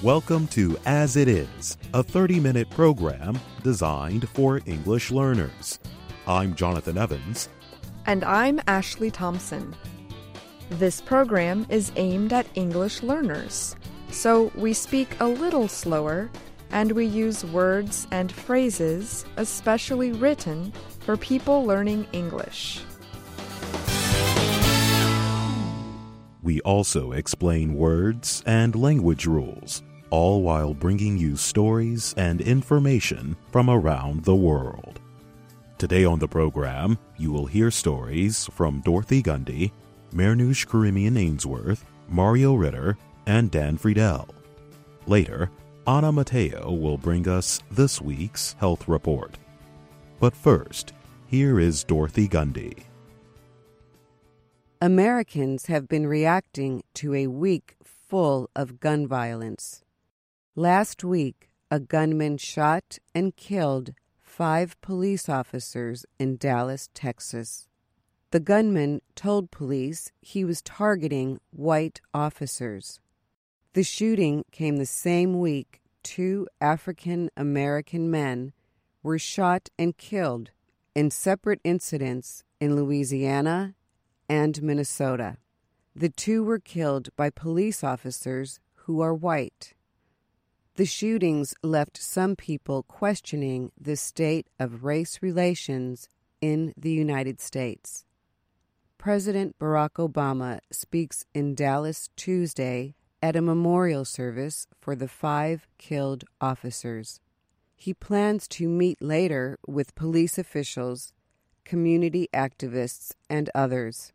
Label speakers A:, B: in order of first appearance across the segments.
A: Welcome to As It Is, a 30-minute program designed for English learners. I'm Jonathan Evans.
B: And I'm Ashley Thompson. This program is aimed at English learners, so we speak a little slower and we use words and phrases especially written for people learning English.
A: We also explain words and language rules, all while bringing you stories and information from around the world. Today on the program, you will hear stories from Dorothy Gundy, Marnoosh Karimian Ainsworth, Mario Ritter, and Dan Friedel. Later, Anna Mateo will bring us this week's health report. But first, here is Dorothy Gundy.
C: Americans have been reacting to a week full of gun violence. Last week, a gunman shot and killed 5 police officers in Dallas, Texas. The gunman told police he was targeting white officers. The shooting came the same week 2 African-American men were shot and killed in separate incidents in Louisiana and Minnesota. The 2 were killed by police officers who are white. The shootings left some people questioning the state of race relations in the United States. President Barack Obama speaks in Dallas Tuesday at a memorial service for the 5 killed officers. He plans to meet later with police officials, community activists, and others.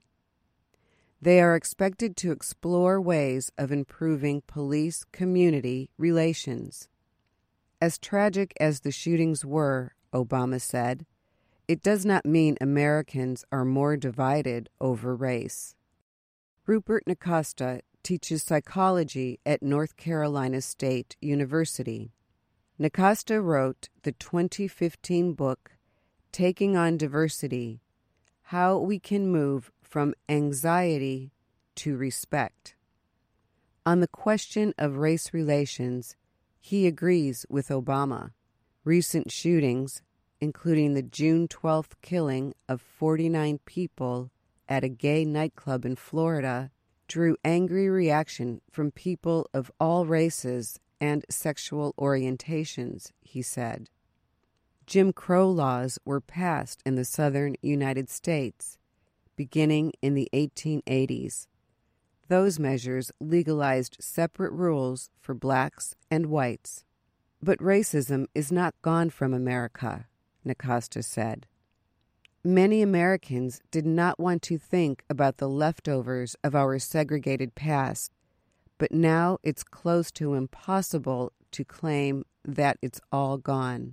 C: They are expected to explore ways of improving police-community relations. As tragic as the shootings were, Obama said, it does not mean Americans are more divided over race. Rupert Nacasta teaches psychology at North Carolina State University. Nacasta wrote the 2015 book, Taking on Diversity: How We Can Move from Anxiety to Respect. On the question of race relations, he agrees with Obama. Recent shootings, including the June 12th killing of 49 people at a gay nightclub in Florida, drew angry reaction from people of all races and sexual orientations, he said. Jim Crow laws were passed in the southern United States beginning in the 1880s. Those measures legalized separate rules for blacks and whites. But racism is not gone from America, Nacasta said. Many Americans did not want to think about the leftovers of our segregated past, but now it's close to impossible to claim that it's all gone.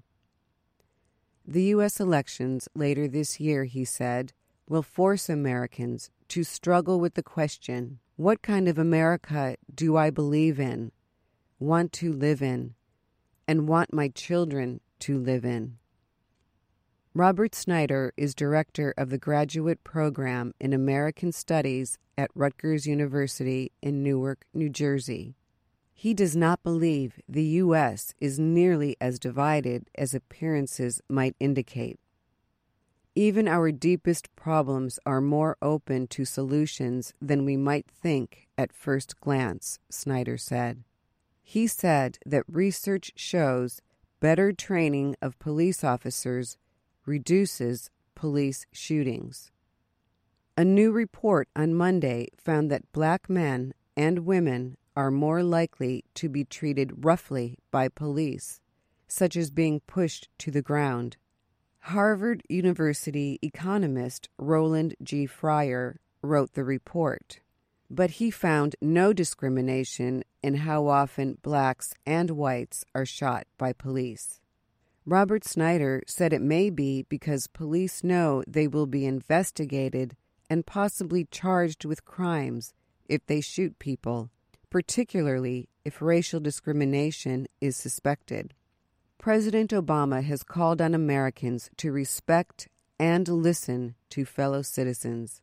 C: The U.S. elections later this year, he said, will force Americans to struggle with the question, what kind of America do I believe in, want to live in, and want my children to live in? Robert Snyder is director of the graduate program in American Studies at Rutgers University in Newark, New Jersey. He does not believe the U.S. is nearly as divided as appearances might indicate. Even our deepest problems are more open to solutions than we might think at first glance, Snyder said. He said that research shows better training of police officers reduces police shootings. A new report on Monday found that black men and women are more likely to be treated roughly by police, such as being pushed to the ground. Harvard University economist Roland G. Fryer wrote the report, but he found no discrimination in how often blacks and whites are shot by police. Robert Snyder said it may be because police know they will be investigated and possibly charged with crimes if they shoot people, particularly if racial discrimination is suspected. President Obama has called on Americans to respect and listen to fellow citizens.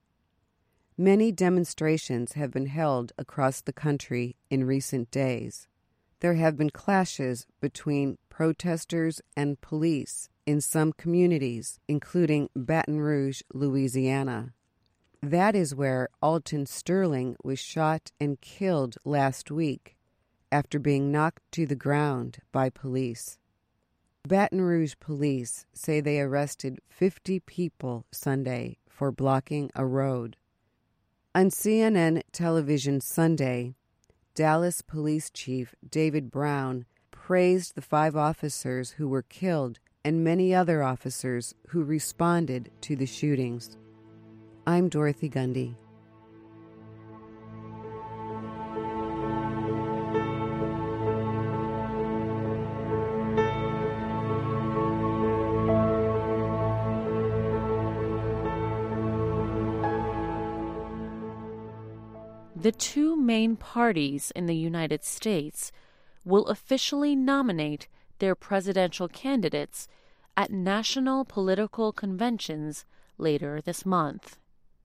C: Many demonstrations have been held across the country in recent days. There have been clashes between protesters and police in some communities, including Baton Rouge, Louisiana. That is where Alton Sterling was shot and killed last week after being knocked to the ground by police. Baton Rouge police say they arrested 50 people Sunday for blocking a road. On CNN television Sunday, Dallas Police Chief David Brown praised the 5 officers who were killed and many other officers who responded to the shootings. I'm Dorothy Gundy.
D: The 2 main parties in the United States will officially nominate their presidential candidates at national political conventions later this month.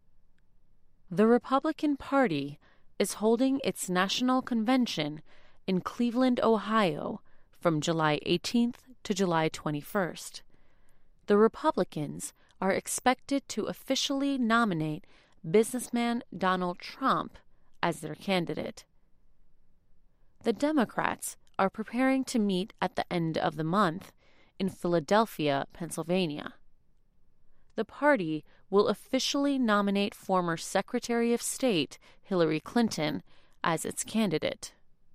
D: The Republican Party is holding its national convention in Cleveland, Ohio, from July 18th to July 21st. The Republicans are expected to officially nominate businessman Donald Trump as their candidate. The Democrats are preparing to meet at the end of the month in Philadelphia, Pennsylvania. The party will officially nominate former Secretary of State Hillary Clinton as its candidate.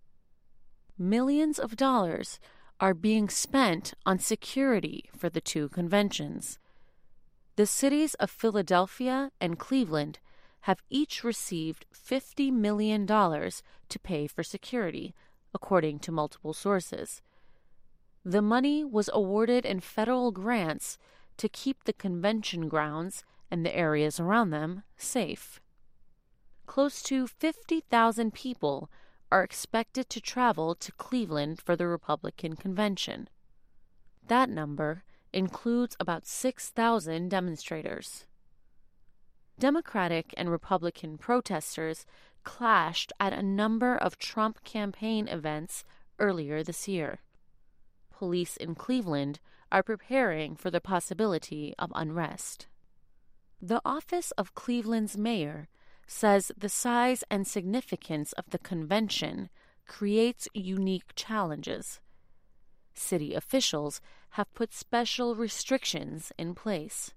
D: Millions of dollars are being spent on security for the 2 conventions. The cities of Philadelphia and Cleveland have each received $50 million to pay for security, according to multiple sources. The money was awarded in federal grants to keep the convention grounds and the areas around them safe. Close to 50,000 people are expected to travel to Cleveland for the Republican convention. That number includes about 6,000 demonstrators. Democratic and Republican protesters clashed at a number of Trump campaign events earlier this year. Police in Cleveland are preparing for the possibility of unrest. The office of Cleveland's mayor says the size and significance of the convention creates unique challenges. City officials have put special restrictions in place.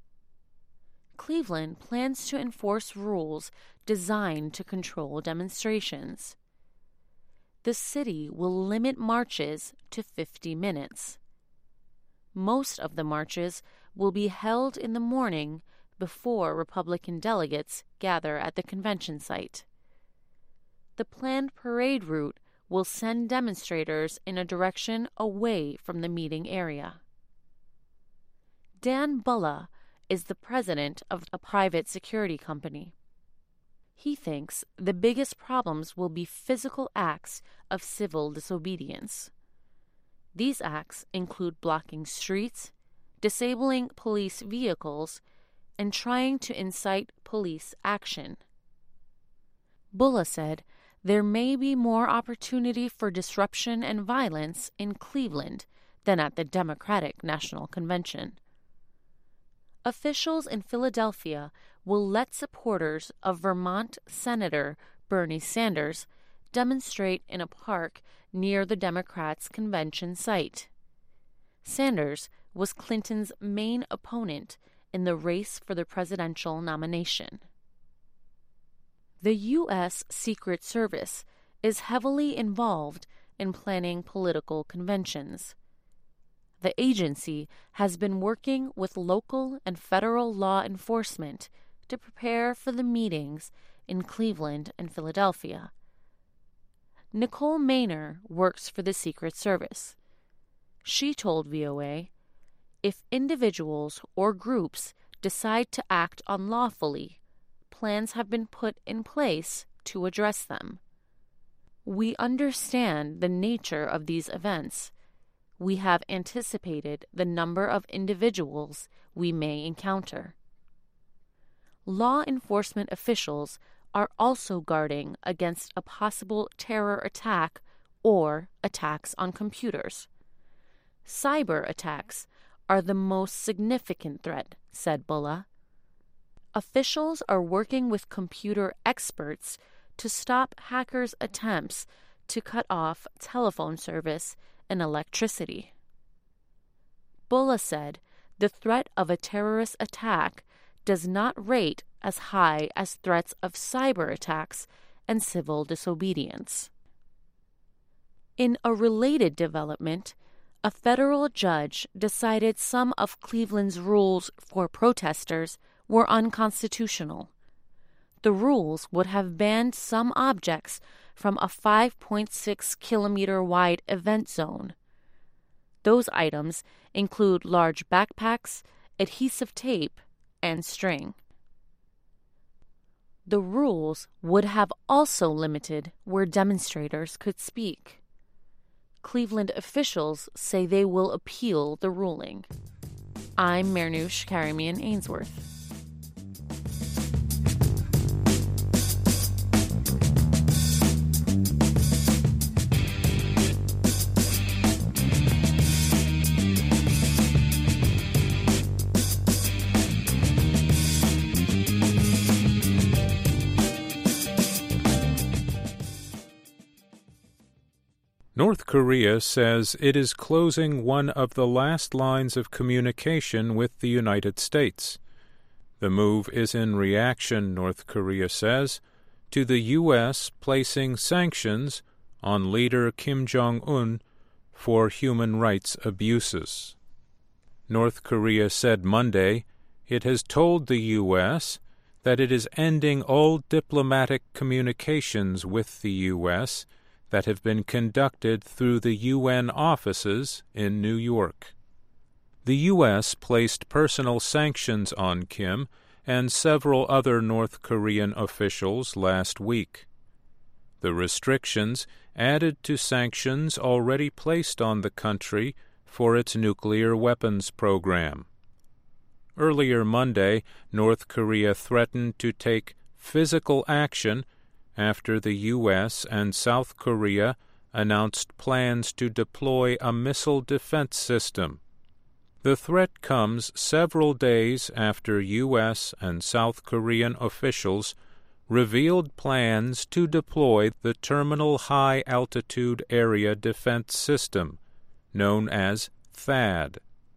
D: Cleveland plans to enforce rules designed to control demonstrations. The city will limit marches to 50 minutes. Most of the marches will be held in the morning before Republican delegates gather at the convention site. The planned parade route will send demonstrators in a direction away from the meeting area. Dan Bulla is the president of a private security company. He thinks the biggest problems will be physical acts of civil disobedience. These acts include blocking streets, disabling police vehicles, and trying to incite police action. Bulla said there may be more opportunity for disruption and violence in Cleveland than at the Democratic National Convention. Officials in Philadelphia will let supporters of Vermont Senator Bernie Sanders demonstrate in a park near the Democrats' convention site. Sanders was Clinton's main opponent in the race for the presidential nomination. The U.S. Secret Service is heavily involved in planning political conventions. The agency has been working with local and federal law enforcement to prepare for the meetings in Cleveland and Philadelphia. Nicole Maynor works for the Secret Service. She told VOA, if individuals or groups decide to act unlawfully, plans have been put in place to address them. We understand the nature of these events. We have anticipated the number of individuals we may encounter. Law enforcement officials are also guarding against a possible terror attack or attacks on computers. Cyber attacks are the most significant threat, said Bullah. Officials are working with computer experts to stop hackers' attempts to cut off telephone service and electricity. Bullah said the threat of a terrorist attack does not rate as high as threats of cyber attacks and civil disobedience. In a related development, a federal judge decided some of Cleveland's rules for protesters were unconstitutional. The rules would have banned some objects from a 5.6-kilometer-wide event zone. Those items include large backpacks, adhesive tape, and string. The rules would have also limited where demonstrators could speak. Cleveland officials say they will appeal the ruling. I'm Marnoush Karamian Ainsworth.
E: North Korea says it is closing one of the last lines of communication with the United States. The move is in reaction, North Korea says, to the U.S. placing sanctions on leader Kim Jong-un for human rights abuses. North Korea said Monday it has told the U.S. that it is ending all diplomatic communications with the U.S. that have been conducted through the UN offices in New York. The U.S. placed personal sanctions on Kim and several other North Korean officials last week. The restrictions added to sanctions already placed on the country for its nuclear weapons program. Earlier Monday, North Korea threatened to take physical action after the U.S. and South Korea announced plans to deploy a missile defense system. The threat comes several days after U.S. and South Korean officials revealed plans to deploy the Terminal High Altitude Area Defense System, known as THAAD.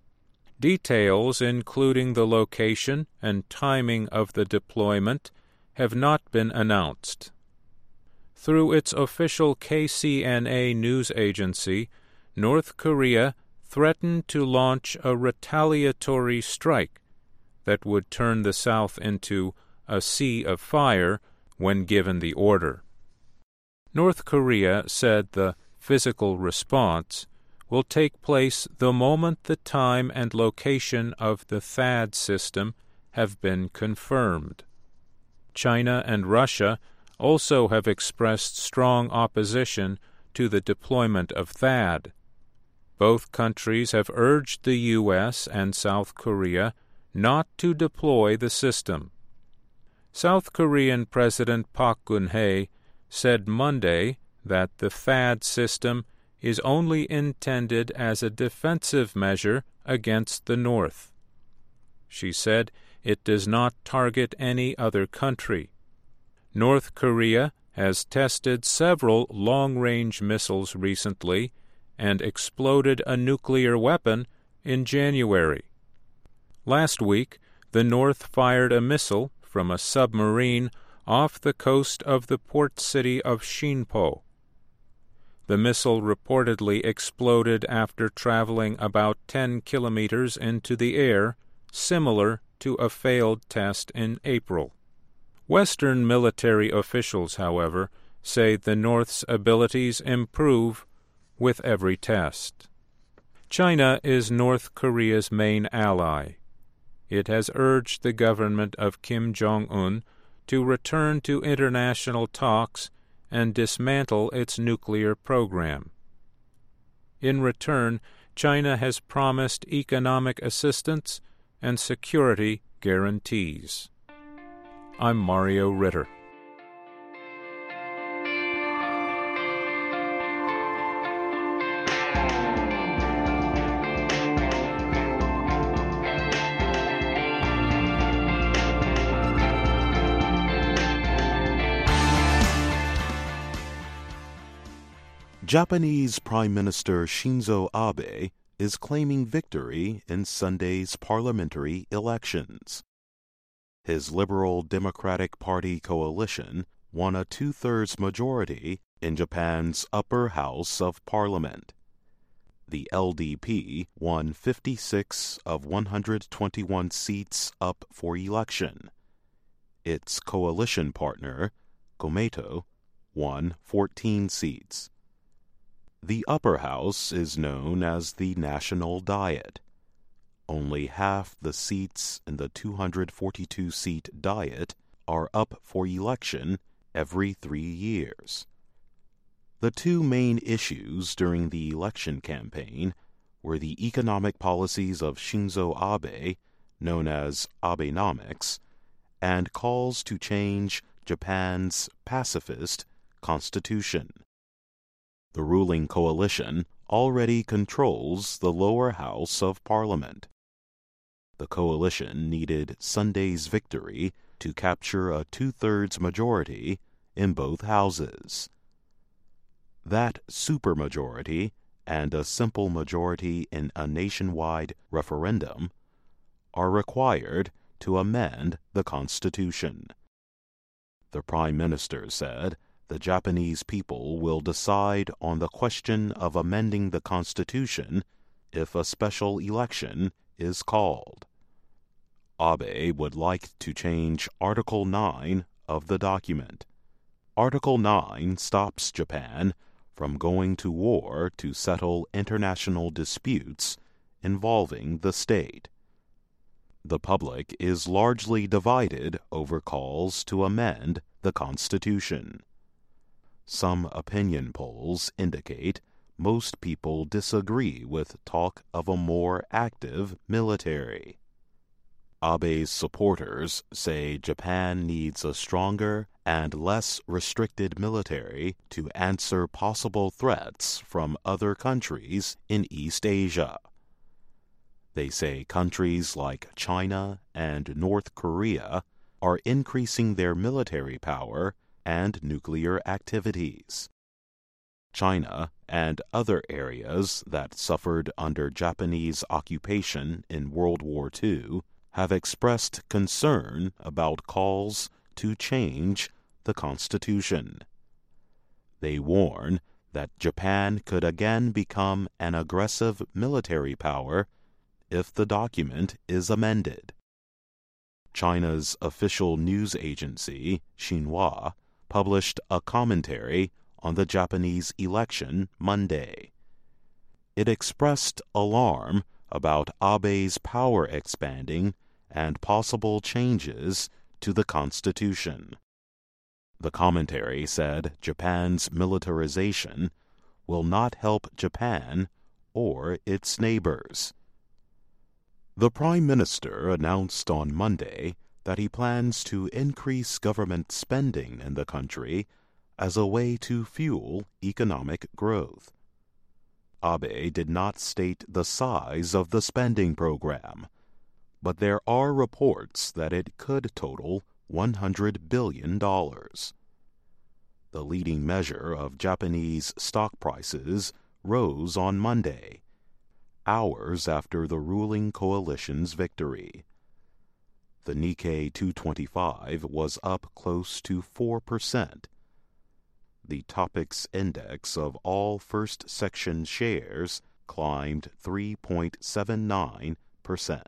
E: Details, including the location and timing of the deployment, have not been announced. Through its official KCNA news agency, North Korea threatened to launch a retaliatory strike that would turn the South into a sea of fire when given the order. North Korea said the physical response will take place the moment the time and location of the THAAD system have been confirmed. China and Russia also have expressed strong opposition to the deployment of THAAD. Both countries have urged the U.S. and South Korea not to deploy the system. South Korean President Park Geun-hye said Monday that the THAAD system is only intended as a defensive measure against the North. She said it does not target any other country. North Korea has tested several long-range missiles recently and exploded a nuclear weapon in January. Last week, the North fired a missile from a submarine off the coast of the port city of Sinpo. The missile reportedly exploded after traveling about 10 kilometers into the air, similar to a failed test in April. Western military officials, however, say the North's abilities improve with every test. China is North Korea's main ally. It has urged the government of Kim Jong-un to return to international talks and dismantle its nuclear program. In return, China has promised economic assistance and security guarantees. I'm Mario Ritter.
A: Japanese Prime Minister Shinzo Abe is claiming victory in Sunday's parliamentary elections. His Liberal Democratic Party coalition won a two-thirds majority in Japan's upper house of parliament. The LDP won 56 of 121 seats up for election. Its coalition partner, Komeito, won 14 seats. The upper house is known as the National Diet. Only half the seats in the 242-seat Diet are up for election every 3 years. The two main issues during the election campaign were the economic policies of Shinzo Abe, known as Abenomics, and calls to change Japan's pacifist constitution. The ruling coalition already controls the lower house of parliament. The coalition needed Sunday's victory to capture a two-thirds majority in both houses. That supermajority and a simple majority in a nationwide referendum are required to amend the Constitution. The Prime Minister said the Japanese people will decide on the question of amending the Constitution if a special election is called. Abe would like to change Article 9 of the document. Article 9 stops Japan from going to war to settle international disputes involving the state. The public is largely divided over calls to amend the Constitution. Some opinion polls indicate most people disagree with talk of a more active military. Abe's supporters say Japan needs a stronger and less restricted military to answer possible threats from other countries in East Asia. They say countries like China and North Korea are increasing their military power and nuclear activities. China and other areas that suffered under Japanese occupation in World War II have expressed concern about calls to change the Constitution. They warn that Japan could again become an aggressive military power if the document is amended. China's official news agency, Xinhua, published a commentary on the Japanese election Monday. It expressed alarm about Abe's power expanding and possible changes to the Constitution. The commentary said Japan's militarization will not help Japan or its neighbors. The Prime Minister announced on Monday that he plans to increase government spending in the country as a way to fuel economic growth. Abe did not state the size of the spending program, but there are reports that it could total $100 billion. The leading measure of Japanese stock prices rose on Monday, hours after the ruling coalition's victory. The Nikkei 225 was up close to 4%. The Topix index of all first section shares climbed 3.79%.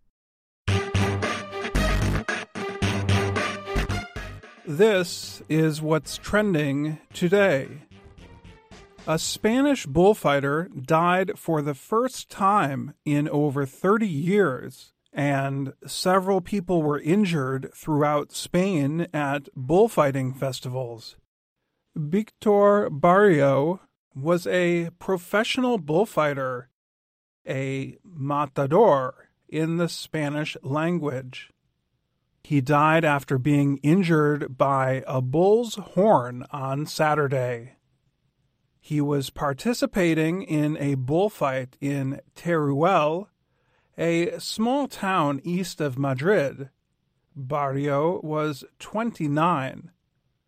F: This is what's trending today. A Spanish bullfighter died for the first time in over 30 years, and several people were injured throughout Spain at bullfighting festivals. Victor Barrio was a professional bullfighter, a matador in the Spanish language. He died after being injured by a bull's horn on Saturday. He was participating in a bullfight in Teruel, a small town east of Madrid. Barrio was 29.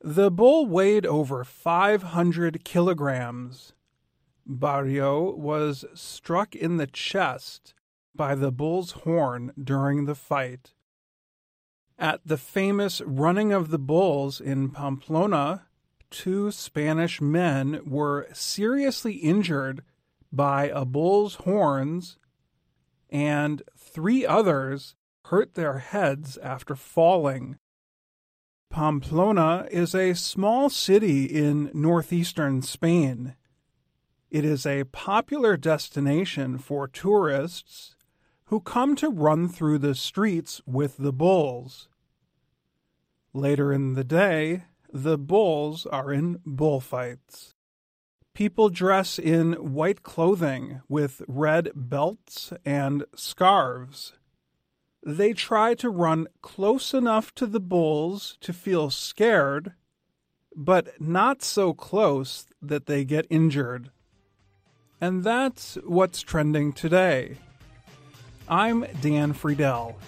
F: The bull weighed over 500 kilograms. Barrio was struck in the chest by the bull's horn during the fight. At the famous Running of the Bulls in Pamplona, 2 Spanish men were seriously injured by a bull's horns, and 3 others hurt their heads after falling. Pamplona is a small city in northeastern Spain. It is a popular destination for tourists who come to run through the streets with the bulls. Later in the day, the bulls are in bullfights. People dress in white clothing with red belts and scarves. They try to run close enough to the bulls to feel scared, but not so close that they get injured. And that's what's trending today. I'm Dan Friedel.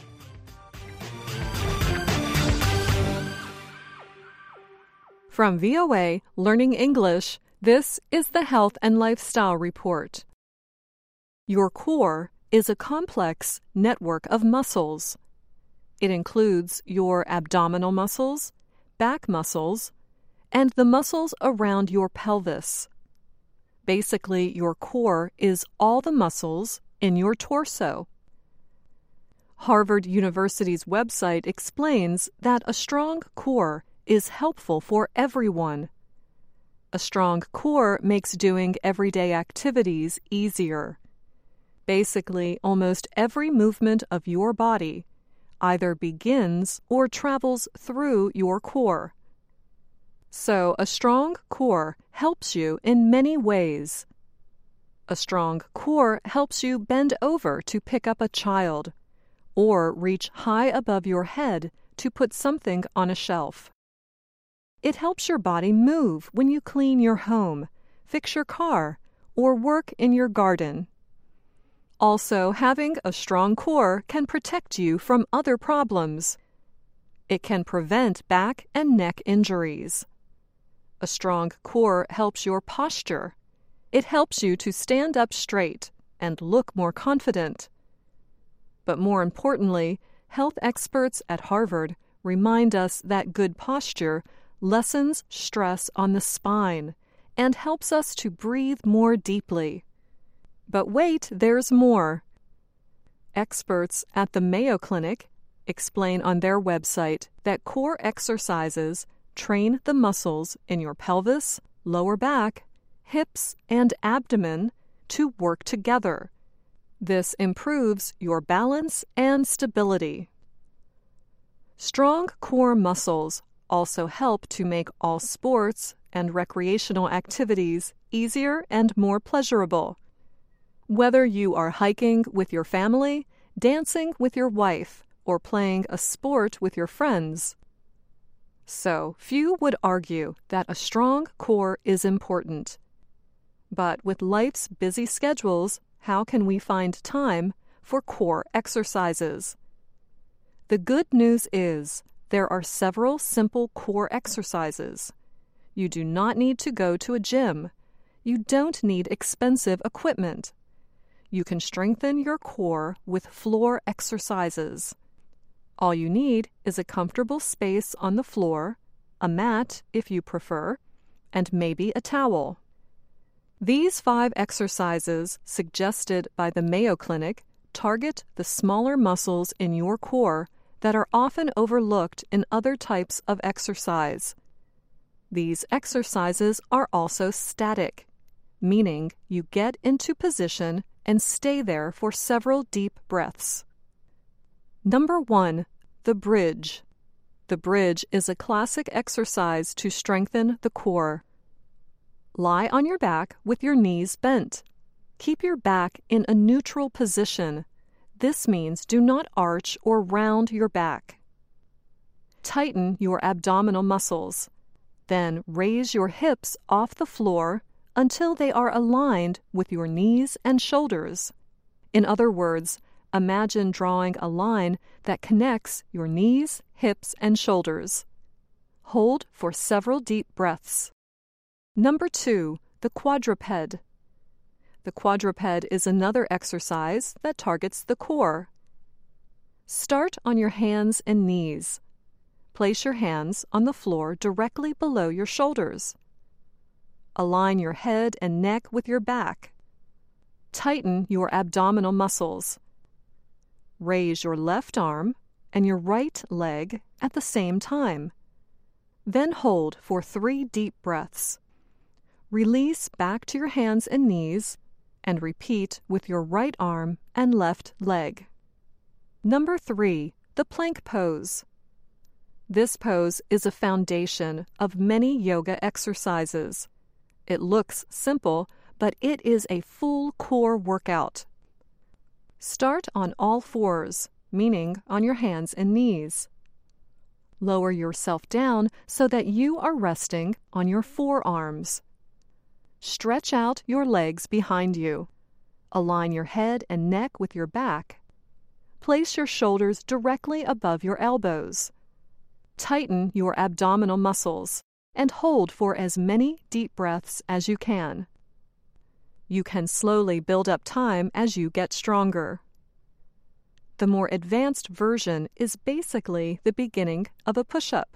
B: From VOA Learning English, this is the Health and Lifestyle Report. Your core is a complex network of muscles. It includes your abdominal muscles, back muscles, and the muscles around your pelvis. Basically, your core is all the muscles in your torso. Harvard University's website explains that a strong core is helpful for everyone. A strong core makes doing everyday activities easier. Basically, almost every movement of your body either begins or travels through your core. So, a strong core helps you in many ways. A strong core helps you bend over to pick up a child, or reach high above your head to put something on a shelf. It helps your body move when you clean your home, fix your car, or work in your garden. Also, having a strong core can protect you from other problems. It can prevent back and neck injuries. A strong core helps your posture. It helps you to stand up straight and look more confident. But more importantly, health experts at Harvard remind us that good posture lessens stress on the spine and helps us to breathe more deeply. But wait, there's more. Experts at the Mayo Clinic explain on their website that core exercises train the muscles in your pelvis, lower back, hips, and abdomen to work together. This improves your balance and stability. Strong core muscles also help to make all sports and recreational activities easier and more pleasurable. Whether you are hiking with your family, dancing with your wife, or playing a sport with your friends. So, few would argue that a strong core is important. But with life's busy schedules, how can we find time for core exercises? The good news is there are several simple core exercises. You do not need to go to a gym. You don't need expensive equipment. You can strengthen your core with floor exercises. All you need is a comfortable space on the floor, a mat if you prefer, and maybe a towel. These 5 exercises suggested by the Mayo Clinic target the smaller muscles in your core that are often overlooked in other types of exercise. These exercises are also static, meaning you get into position and stay there for several deep breaths. Number 1, the bridge. The bridge is a classic exercise to strengthen the core. Lie on your back with your knees bent. Keep your back in a neutral position. This means do not arch or round your back. Tighten your abdominal muscles. Then raise your hips off the floor until they are aligned with your knees and shoulders. In other words, imagine drawing a line that connects your knees, hips, and shoulders.
G: Hold for several deep breaths. Number 2, the quadruped. The quadruped is another exercise that targets the core. Start on your hands and knees. Place your hands on the floor directly below your shoulders. Align your head and neck with your back. Tighten your abdominal muscles. Raise your left arm and your right leg at the same time. Then hold for 3 deep breaths. Release back to your hands and knees and repeat with your right arm and left leg. Number 3, the plank pose. This pose is a foundation of many yoga exercises. It looks simple, but it is a full core workout. Start on all fours, meaning on your hands and knees. Lower yourself down so that you are resting on your forearms. Stretch out your legs behind you. Align your head and neck with your back. Place your shoulders directly above your elbows. Tighten your abdominal muscles and hold for as many deep breaths as you can. You can slowly build up time as you get stronger. The more advanced version is basically the beginning of a push-up.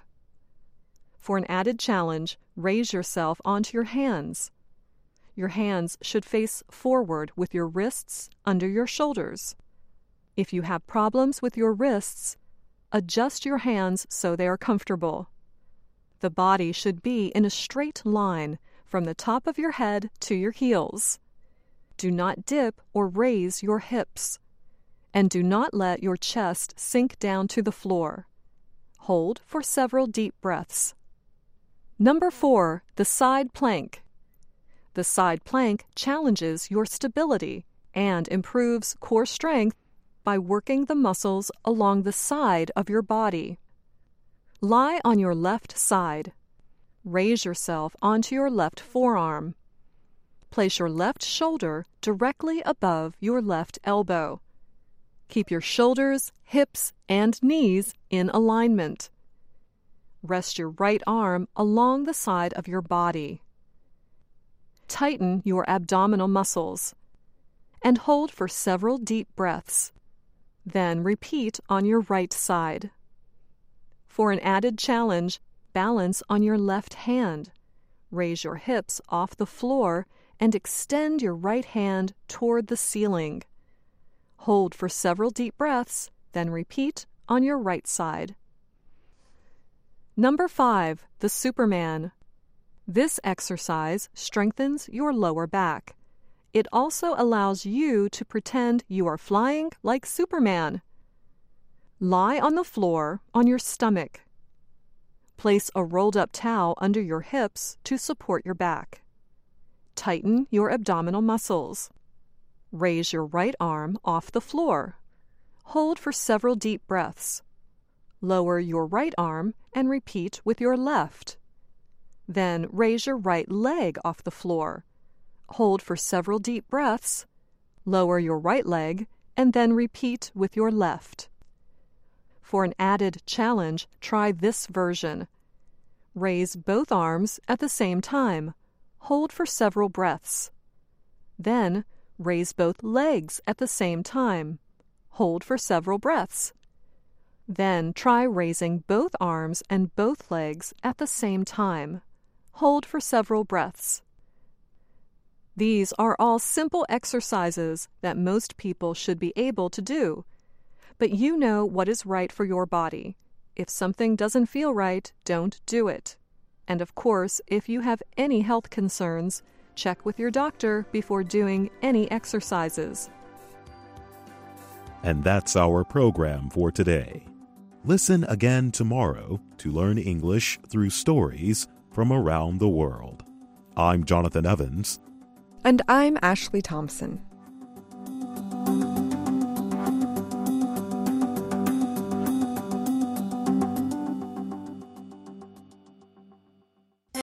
G: For an added challenge, raise yourself onto your hands. Your hands should face forward with your wrists under your shoulders. If you have problems with your wrists, adjust your hands so they are comfortable. The body should be in a straight line from the top of your head to your heels. Do not dip or raise your hips. And do not let your chest sink down to the floor. Hold for several deep breaths. Number 4, the side plank. The side plank challenges your stability and improves core strength by working the muscles along the side of your body. Lie on your left side. Raise yourself onto your left forearm. Place your left shoulder directly above your left elbow. Keep your shoulders, hips, and knees in alignment. Rest your right arm along the side of your body. Tighten your abdominal muscles and hold for several deep breaths. Then repeat on your right side. For an added challenge, balance on your left hand. Raise your hips off the floor and extend your right hand toward the ceiling. Hold for several deep breaths, then repeat on your right side. Number 5, the Superman. This exercise strengthens your lower back. It also allows you to pretend you are flying like Superman. Lie on the floor on your stomach. Place a rolled-up towel under your hips to support your back. Tighten your abdominal muscles. Raise your right arm off the floor. Hold for several deep breaths. Lower your right arm and repeat with your left. Then raise your right leg off the floor. Hold for several deep breaths. Lower your right leg and then repeat with your left. For an added challenge, try this version. Raise both arms at the same time. Hold for several breaths. Then raise both legs at the same time. Hold for several breaths. Then try raising both arms and both legs at the same time. Hold for several breaths. These are all simple exercises that most people should be able to do. But you know what is right for your body. If something doesn't feel right, don't do it. And of course, if you have any health concerns, check with your doctor before doing any exercises.
A: And that's our program for today. Listen again tomorrow to learn English through stories from around the world. I'm Jonathan Evans.
B: And I'm Ashley Thompson.